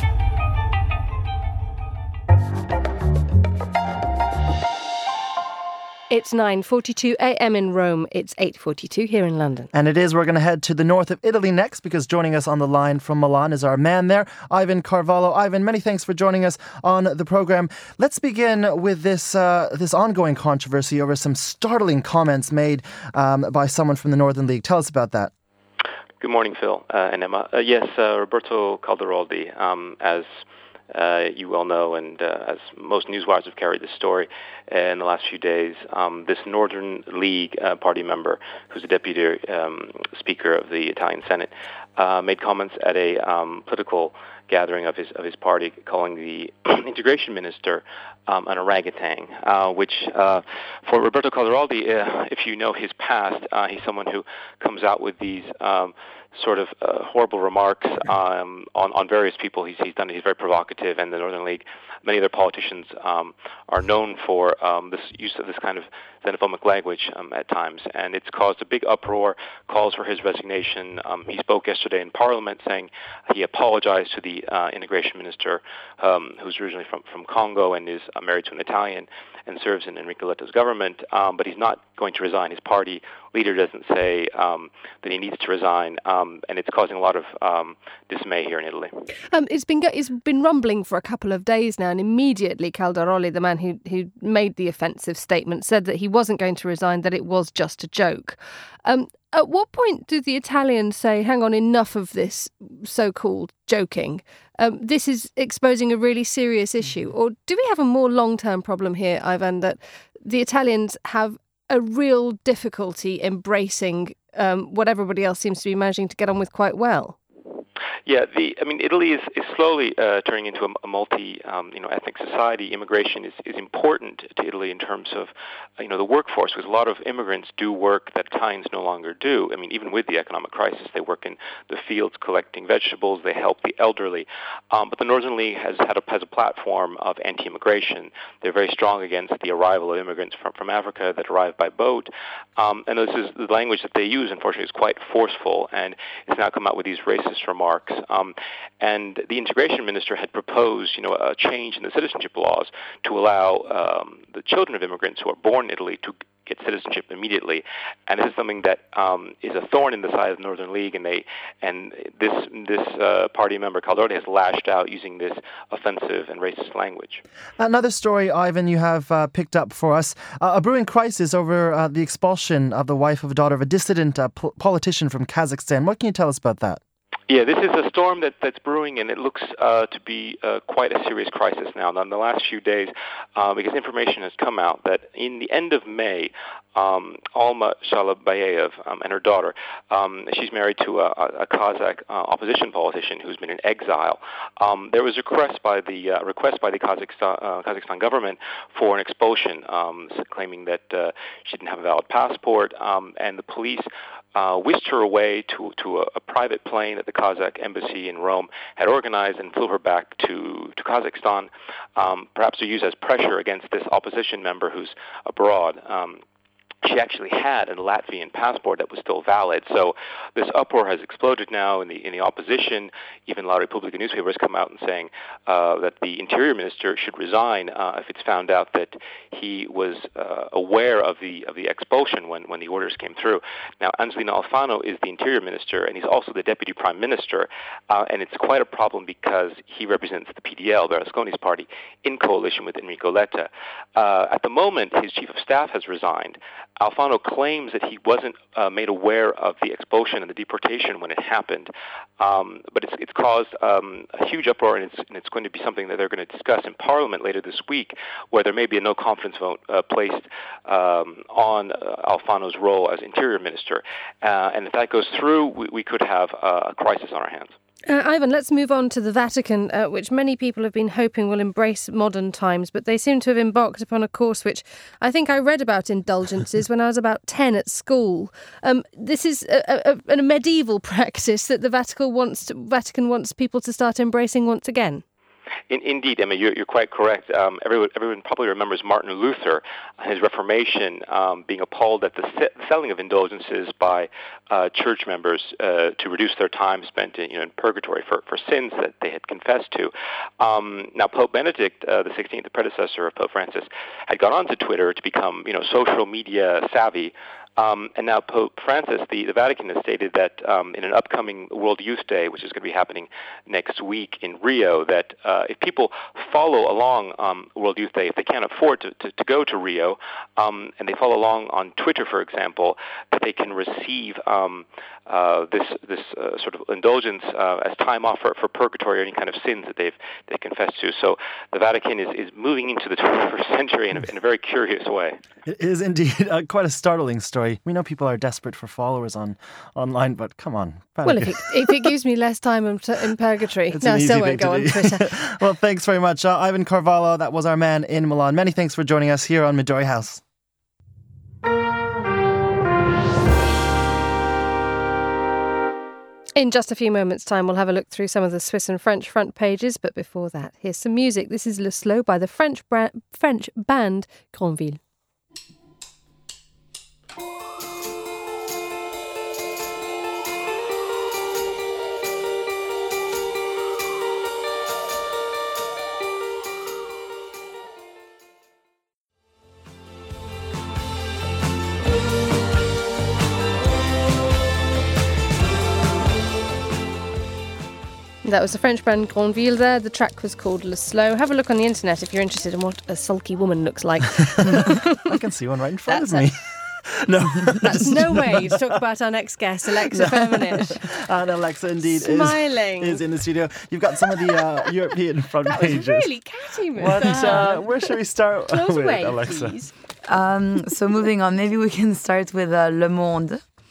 It's 9:42 a.m. in Rome. It's 8:42 here in London. And we're going to head to the north of Italy next, because joining us on the line from Milan is our man there, Ivan Carvalho. Ivan, many thanks for joining us on the program. Let's begin with this ongoing controversy over some startling comments made by someone from the Northern League. Tell us about that. Good morning, Phil and Emma. Yes, Roberto Calderoldi, as you well know, and as most newswires have carried this story in the last few days, this Northern League party member, who's a deputy speaker of the Italian Senate, made comments at a political gathering of his party, calling the integration minister an orangutan, which for Roberto Calderoldi, if you know his past, he's someone who comes out with these sort of horrible remarks on various people. He's very provocative, and the Northern League, many other politicians are known for this use of this kind of xenophobic language at times, and it's caused a big uproar, calls for his resignation. He spoke yesterday in Parliament saying he apologized to the integration minister, who's originally from Congo and is married to an Italian and serves in Enrico Letta's government, but he's not going to resign. His party leader doesn't say that he needs to resign, and it's causing a lot of dismay here in Italy. It's been rumbling for a couple of days now, and immediately Calderoli, the man who made the offensive statement, said that he wasn't going to resign, that it was just a joke. At what point do the Italians say, hang on, enough of this so-called joking? This is exposing a really serious issue. Or do we have a more long-term problem here, Ivan, that the Italians have a real difficulty embracing what everybody else seems to be managing to get on with quite well? Yeah, Italy is slowly turning into a multi-ethnic society. Immigration is important to Italy in terms of, the workforce, because a lot of immigrants do work that Italians no longer do. Even with the economic crisis, they work in the fields collecting vegetables. They help the elderly. But the Northern League has a platform of anti-immigration. They're very strong against the arrival of immigrants from Africa that arrive by boat. And this is the language that they use, unfortunately, is quite forceful, and it's now come out with these racist remarks. And the integration minister had proposed, a change in the citizenship laws to allow the children of immigrants who are born in Italy to get citizenship immediately. And this is something that is a thorn in the side of the Northern League, and this party member Calderoli has lashed out using this offensive and racist language. Another story, Ivan, you have picked up for us: a brewing crisis over the expulsion of the wife of a daughter of a dissident politician from Kazakhstan. What can you tell us about that? Yeah, this is a storm that's brewing, and it looks to be quite a serious crisis now. In the last few days, because information has come out that in the end of May, Alma Shalabayev and her daughter, she's married to a Kazakh opposition politician who's been in exile. There was a request by the Kazakhstan government for an expulsion, claiming that she didn't have a valid passport, and the police whisked her away to a private plane that the Kazakh embassy in Rome had organized and flew her back to Kazakhstan, perhaps to use as pressure against this opposition member who's abroad. She actually had a Latvian passport that was still valid. So this uproar has exploded now in the opposition. Even La Repubblica newspaper has come out and saying that the interior minister should resign if it's found out that he was aware of the expulsion when the orders came through. Now, Angelino Alfano is the interior minister, and he's also the deputy prime minister. And it's quite a problem because he represents the PDL, Berlusconi's party, in coalition with Enrico Letta. At the moment, his chief of staff has resigned. Alfano claims that he wasn't made aware of the expulsion and the deportation when it happened, but it's caused a huge uproar, and it's going to be something that they're going to discuss in Parliament later this week, where there may be a no-confidence vote placed on Alfano's role as Interior Minister. And if that goes through, we could have a crisis on our hands. Ivan, let's move on to the Vatican, which many people have been hoping will embrace modern times, but they seem to have embarked upon a course which I think I read about indulgences when I was about 10 at school. This is a medieval practice that the Vatican wants people to start embracing once again. Indeed, Emma, you're quite correct. Everyone probably remembers Martin Luther, his Reformation, being appalled at the selling of indulgences by church members to reduce their time spent in purgatory for sins that they had confessed to. Now, Pope Benedict the 16th, the predecessor of Pope Francis, had gone on to Twitter to become social media savvy. And now Pope Francis, the Vatican has stated that in an upcoming World Youth Day, which is going to be happening next week in Rio, that if people follow along World Youth Day, if they can't afford to go to Rio, and they follow along on Twitter, for example, that they can receive this sort of indulgence as time off for purgatory or any kind of sins that they confessed to. So the Vatican is moving into the 21st century in a very curious way. It is indeed quite a startling story. We know people are desperate for followers online, but come on. Well, if it gives me less time in purgatory, I still won't go on Twitter. Well, thanks very much, Ivan Carvalho. That was our man in Milan. Many thanks for joining us here on Midori House. In just a few moments' time, we'll have a look through some of the Swiss and French front pages. But before that, here's some music. This is Le Slow by the French band Granville. That was the French band Granville there. The track was called Le Slow. Have a look on the internet if you're interested in what a sulky woman looks like. I can see one right in front of me. No, that's no way to talk about our next guest, Alexa Firmenich. And Alexa indeed smiling is in the studio. You've got some of the European front pages. That was really catty, where should we start with, Alexa? Please. So moving on, maybe we can start with Le Monde.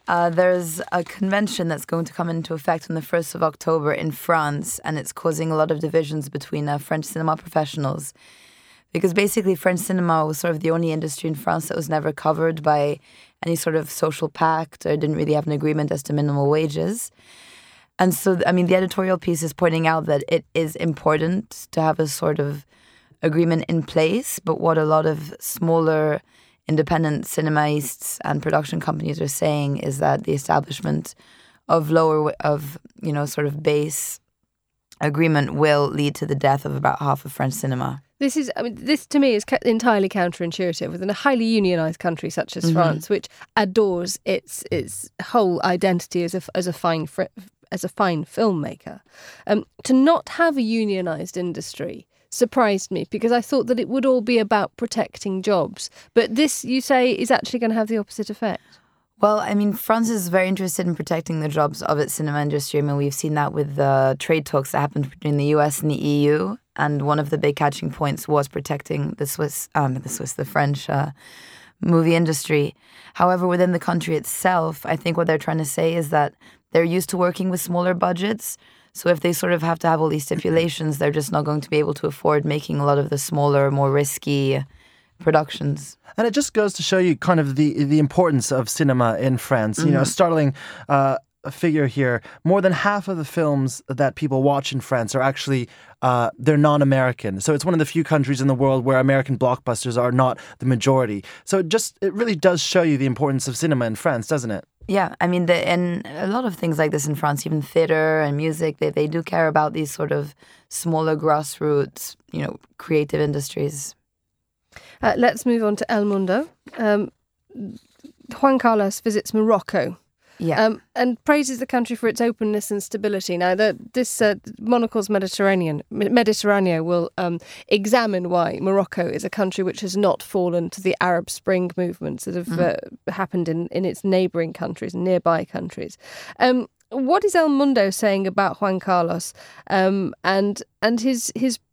There's a convention that's going to come into effect on the 1st of October in France, and it's causing a lot of divisions between French cinema professionals. Because basically French cinema was sort of the only industry in France that was never covered by any sort of social pact or didn't really have an agreement as to minimum wages. And so, I mean, the editorial piece is pointing out that it is important to have a sort of agreement in place, but what a lot of smaller independent cinemaists and production companies are saying is that the establishment of sort of base agreement will lead to the death of about half of French cinema. This to me is entirely counterintuitive within a highly unionised country such as France, which adores its whole identity as a fine filmmaker. To not have a unionised industry surprised me, because I thought that it would all be about protecting jobs. But this, you say, is actually going to have the opposite effect. Well, I mean, France is very interested in protecting the jobs of its cinema industry. I mean, we've seen that with the trade talks that happened between the US and the EU. And one of the big catching points was protecting the French movie industry. However, within the country itself, I think what they're trying to say is that they're used to working with smaller budgets. So if they sort of have to have all these stipulations, they're just not going to be able to afford making a lot of the smaller, more risky productions. And it just goes to show you kind of the importance of cinema in France. You know, a startling figure here. More than half of the films that people watch in France are actually, they're non-American. So it's one of the few countries in the world where American blockbusters are not the majority. So it really does show you the importance of cinema in France, doesn't it? Yeah, I mean, and a lot of things like this in France, even theatre and music, they do care about these sort of smaller grassroots, creative industries. Let's move on to El Mundo. Juan Carlos visits Morocco. Yeah. And praises the country for its openness and stability. Now, this Monocle's Mediterranean will examine why Morocco is a country which has not fallen to the Arab Spring movements that have happened in its neighbouring countries and nearby countries. What is El Mundo saying about Juan Carlos and his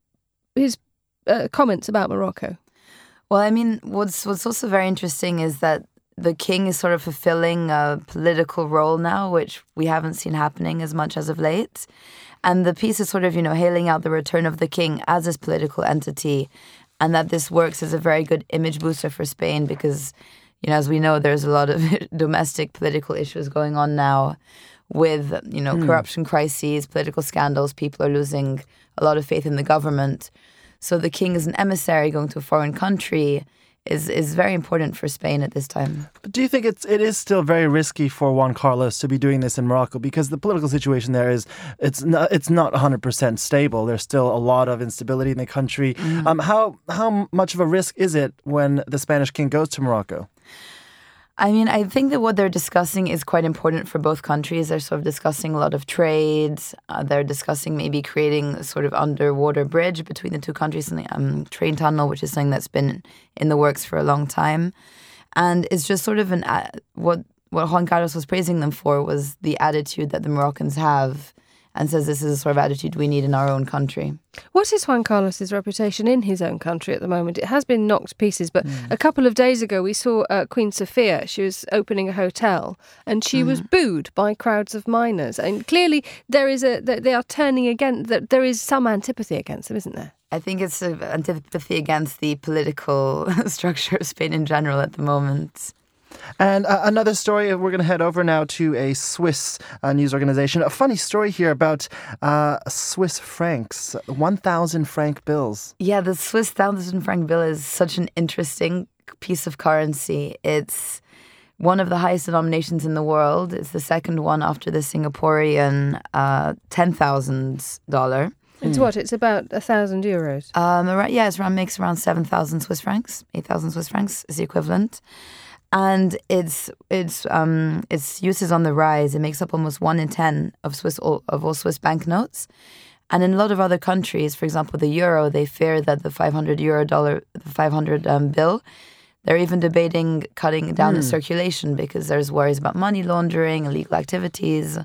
comments about Morocco? Well, I mean, what's also very interesting is that the king is sort of fulfilling a political role now, which we haven't seen happening as much as of late. And the piece is sort of, hailing out the return of the king as this political entity, and that this works as a very good image booster for Spain because, as we know, there's a lot of domestic political issues going on now with, corruption crises, political scandals. People are losing a lot of faith in the government. So the king as an emissary going to a foreign country is very important for Spain at this time. But do you think it is still very risky for Juan Carlos to be doing this in Morocco, because the political situation there it's not 100% stable. There's still a lot of instability in the country. How much of a risk is it when the Spanish king goes to Morocco? I mean, I think that what they're discussing is quite important for both countries. They're sort of discussing a lot of trades. They're discussing maybe creating a sort of underwater bridge between the two countries, and train tunnel, which is something that's been in the works for a long time. And it's just sort of what Juan Carlos was praising them for was the attitude that the Moroccans have, and says this is a sort of attitude we need in our own country. What is Juan Carlos's reputation in his own country at the moment? It has been knocked to pieces, but a couple of days ago we saw Queen Sofia. She was opening a hotel and she was booed by crowds of miners. And clearly they are turning again. There is some antipathy against them, isn't there? I think it's an antipathy against the political structure of Spain in general at the moment. And another story, we're going to head over now to a Swiss news organization. A funny story here about Swiss francs, 1,000 franc bills. Yeah, the Swiss 1,000 franc bill is such an interesting piece of currency. It's one of the highest denominations in the world. It's the second one after the Singaporean $10,000. It's what? It's about 1,000 euros? Makes around 7,000 Swiss francs. 8,000 Swiss francs is the equivalent. And its use is on the rise. It makes up almost 1 in 10 of all Swiss banknotes. And in a lot of other countries, for example, the euro, they fear that the 500 bill, they're even debating cutting down the circulation because there's worries about money laundering, illegal activities.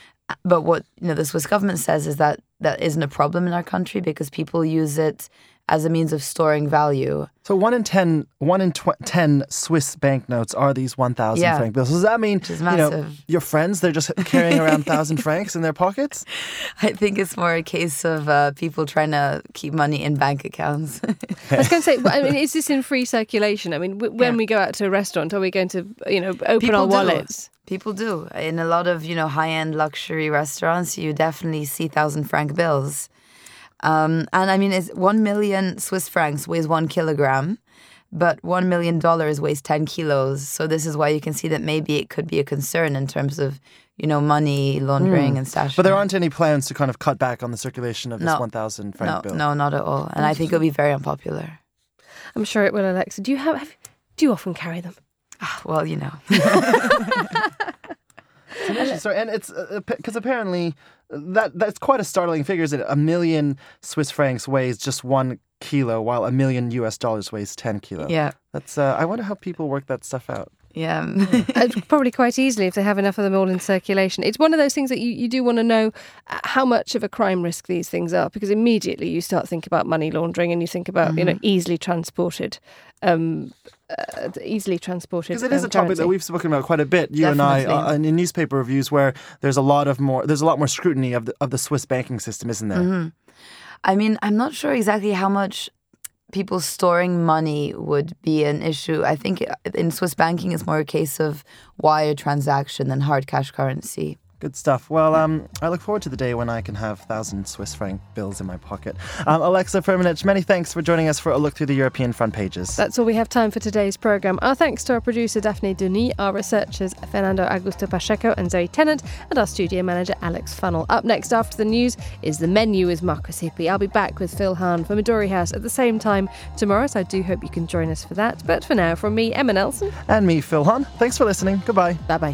But what the Swiss government says is that isn't a problem in our country because people use it as a means of storing value. So 1 in 10 Swiss banknotes are these 1,000 franc bills. Does that mean your friends, they're just carrying around 1,000 francs in their pockets? I think it's more a case of people trying to keep money in bank accounts. I was going to say, I mean, is this in free circulation? I mean, when we go out to a restaurant, are we going to, open people our wallets? People do. In a lot of, high-end luxury restaurants, you definitely see 1,000 franc bills. And I mean, it's 1 million Swiss francs weighs 1 kilogram, but $1 million weighs 10 kilos. So this is why you can see that maybe it could be a concern in terms of, money laundering and stashing. But there aren't any plans to kind of cut back on the circulation of this 1,000 franc bill? No, not at all. And I think it'll be very unpopular. I'm sure it will, Alexa. Do you often carry them? Well, It's an interesting story, and it's because apparently that's quite a startling figure. Is that 1 million Swiss francs weighs just 1 kilo, while $1 million weighs 10 kilos? Yeah, that's. I wonder how people work that stuff out. Yeah, probably quite easily if they have enough of them all in circulation. It's one of those things that you do want to know how much of a crime risk these things are, because immediately you start thinking about money laundering and you think about easily transported. Because it is a topic that we've spoken about quite a bit, you and I, in newspaper reviews, where there's a lot more scrutiny of the Swiss banking system, isn't there? Mm-hmm. I mean, I'm not sure exactly how much people storing money would be an issue. I think in Swiss banking, it's more a case of wire transaction than hard cash currency. Good stuff. Well, I look forward to the day when I can have 1,000 Swiss franc bills in my pocket. Alexa Firmenich, many thanks for joining us for a look through the European front pages. That's all we have time for today's programme. Our thanks to our producer Daphne Denis, our researchers Fernando Augusto Pacheco and Zoe Tennant, and our studio manager Alex Funnell. Up next after the news is The Menu with Marcus Hippie. I'll be back with Phil Hahn for Midori House at the same time tomorrow, so I do hope you can join us for that. But for now, from me, Emma Nelson. And me, Phil Hahn. Thanks for listening. Goodbye. Bye-bye.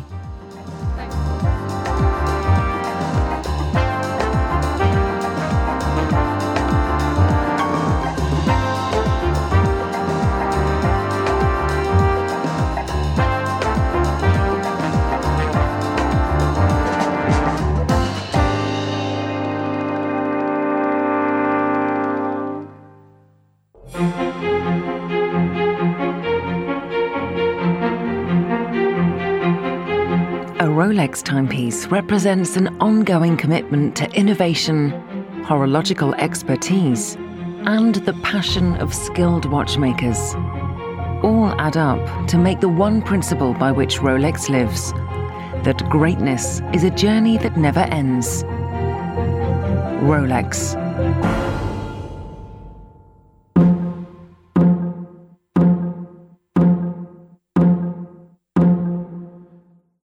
Rolex timepiece represents an ongoing commitment to innovation, horological expertise, and the passion of skilled watchmakers. All add up to make the one principle by which Rolex lives, that greatness is a journey that never ends. Rolex.